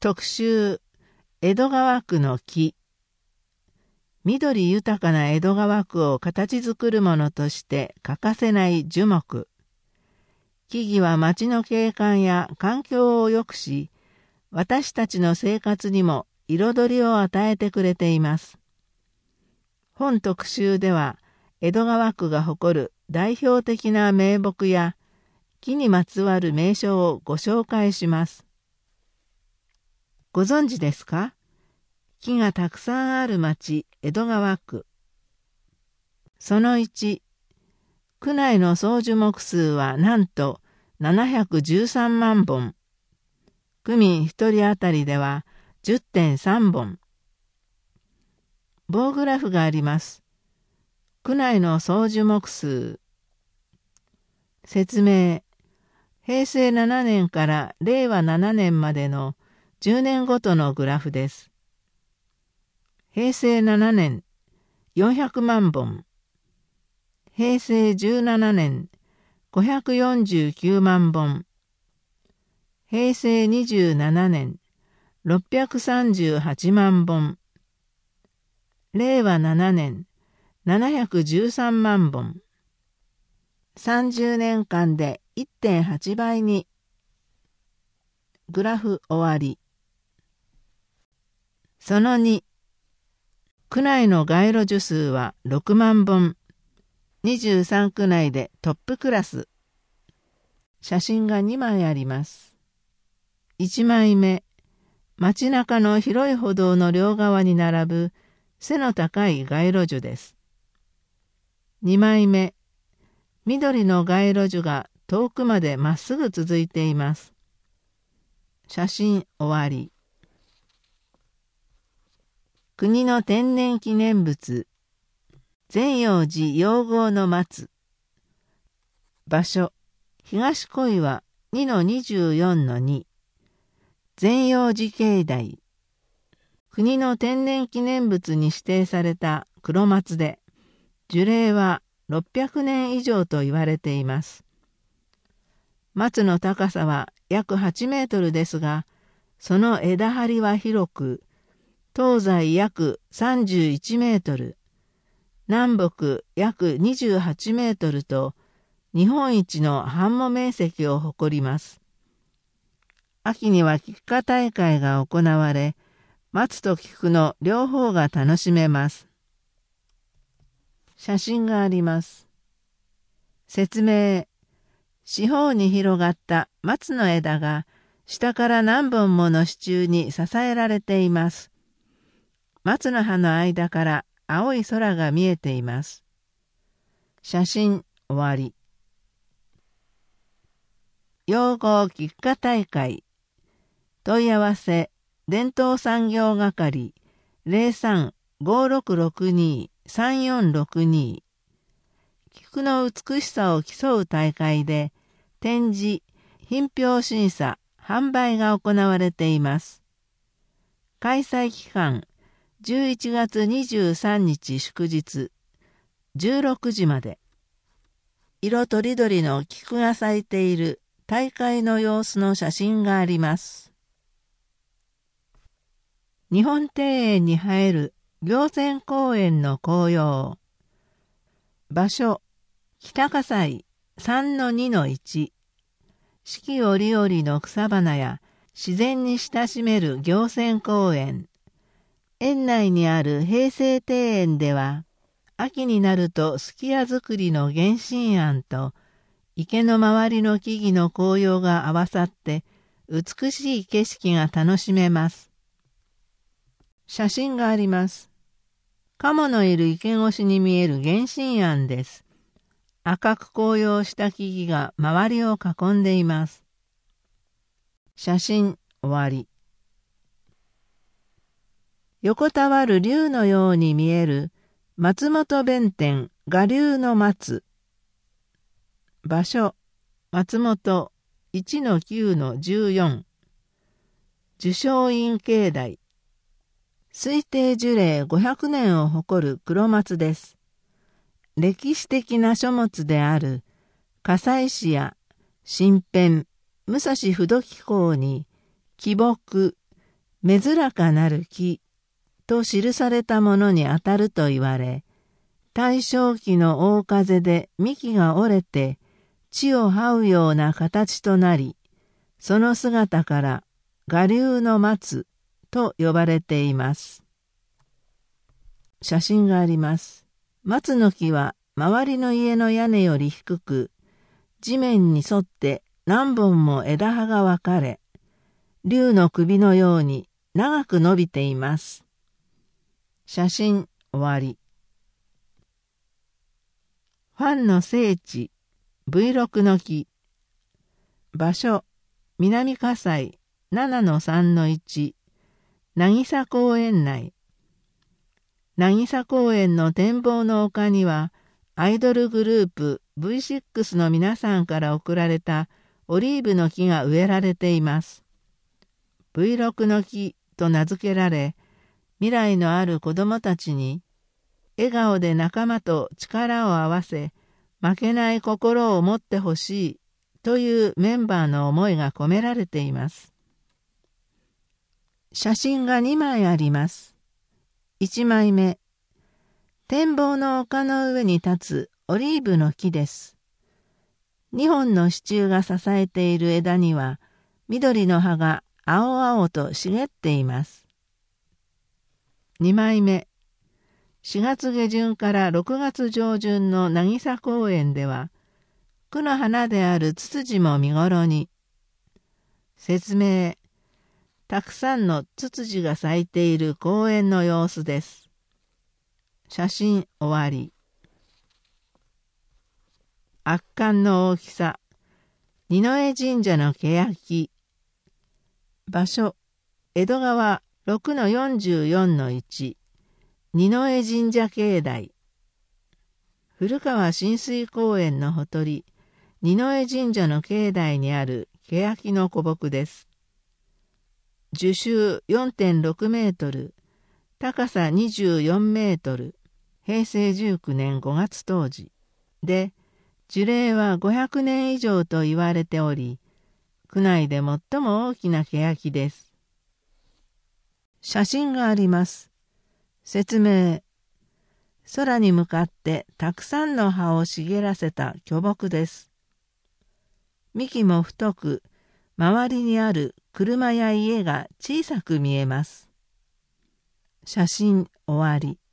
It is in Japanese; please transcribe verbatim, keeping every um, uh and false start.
特集、江戸川区の木。緑豊かな江戸川区を形作るものとして欠かせない樹木。木々は町の景観や環境を良くし、私たちの生活にも彩りを与えてくれています。本特集では、江戸川区が誇る代表的な名木や木にまつわる名所をご紹介します。ご存知ですか？木がたくさんある町、江戸川区。そのいち、区内の総樹木数はなんとななひゃくじゅうさんまんぼん。区民ひとりあたりでは じゅってんさんぼん。棒グラフがあります。区内の総樹木数。説明。へいせいななねんかられいわななねんまでのじゅうねんごとのグラフです。へいせいななねん、よんひゃくまんぼん。へいせいじゅうななねん、ごひゃくよんじゅうきゅうまんぼん。へいせいにじゅうななねん、ろっぴゃくさんじゅうはちまんぼん。れいわななねん、ななひゃくじゅうさんまんぼん。さんじゅうねんかんで いってんはちばいに。グラフ終わり。そのに、区内の街路樹数はろくまんぼん。にじゅうさんく内でトップクラス。写真がにまいあります。いちまいめ、街中の広い歩道の両側に並ぶ背の高い街路樹です。にまいめ、緑の街路樹が遠くまでまっすぐ続いています。写真終わり。国の天然記念物、善養寺養護の松。場所、東小岩 にのにじゅうよんのに。善養寺境内。国の天然記念物に指定された黒松で、樹齢はろっぴゃくねん以上と言われています。松の高さは約はちメートルですが、その枝張りは広く、東西約さんじゅういちメートル、南北約にじゅうはちメートルと、日本一の繁茂面積を誇ります。秋には菊花大会が行われ、松と菊の両方が楽しめます。写真があります。説明。四方に広がった松の枝が下から何本もの支柱に支えられています。松の葉の間から青い空が見えています。写真終わり。養護菊花大会。問い合わせ伝統産業係 ゼロさん ごろくろくに さんよんろくに。菊の美しさを競う大会で展示、品評審査、販売が行われています。開催期間じゅういちがつにじゅうさんにち祝日じゅうろくじまで。色とりどりの菊が咲いている大会の様子の写真があります。日本庭園に生える行船公園の紅葉。場所、北葛西 さんのにのいち。四季折々の草花や自然に親しめる行船公園。園内にある平成庭園では、秋になるとすき家作りの原心案と、池の周りの木々の紅葉が合わさって、美しい景色が楽しめます。写真があります。鴨のいる池越しに見える原心案です。赤く紅葉した木々が周りを囲んでいます。写真終わり。横たわる竜のように見える松本弁天我流の松。場所、松本 いちのきゅうのじゅうよん。樹松院境内。推定樹齢ごひゃくねんを誇る黒松です。歴史的な書物である葛西市や新編武蔵不土紀行に木木目面かなる木と記されたものにあたると言われ、大正期の大風で幹が折れて地を這うような形となり、その姿から我流の松と呼ばれています。写真があります。松の木は周りの家の屋根より低く、地面に沿って何本も枝葉が分かれ、竜の首のように長く伸びています。写真終わり。ファンの聖地 ブイろく の木。場所南葛西 ななのさんのいち 渚公園内。渚公園の展望の丘にはアイドルグループ ブイシックス の皆さんから贈られたオリーブの木が植えられています。ブイろく の木と名付けられ、未来のある子どもたちに笑顔で仲間と力を合わせ、負けない心を持ってほしいというメンバーの思いが込められています。写真がにまいあります。いちまいめ、展望の丘の上に立つオリーブの木です。にほんの支柱が支えている枝には緑の葉が青々と茂っています。にまいめ、しがつげじゅんからろくがつじょうじゅんの渚公園では、区の花であるツツジも見頃に。説明、たくさんのツツジが咲いている公園の様子です。写真終わり。圧巻の大きさ、二之江神社の欅。場所、江戸川 ろくのよんじゅうよんのいち、二之江神社境内。古川親水公園のほとり、二之江神社の境内にある欅の古木です。樹周 よんてんろくメートル、高さにじゅうよんメートル、へいせいじゅうきゅうねんごがつ当時で、樹齢はごひゃくねん以上と言われており、区内で最も大きな欅です。写真があります。説明、空に向かってたくさんの葉を茂らせた巨木です。幹も太く、周りにある車や家が小さく見えます。写真終わり。